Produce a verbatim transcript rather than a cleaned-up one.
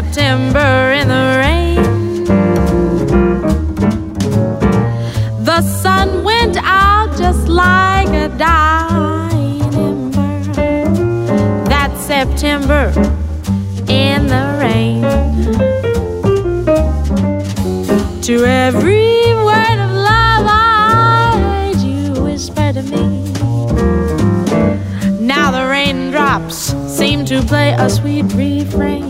September in the rain. The sun went out just like a dying ember. That September in the rain. To every word of love I heard you whisper to me. Now the raindrops seem to play a sweet refrain.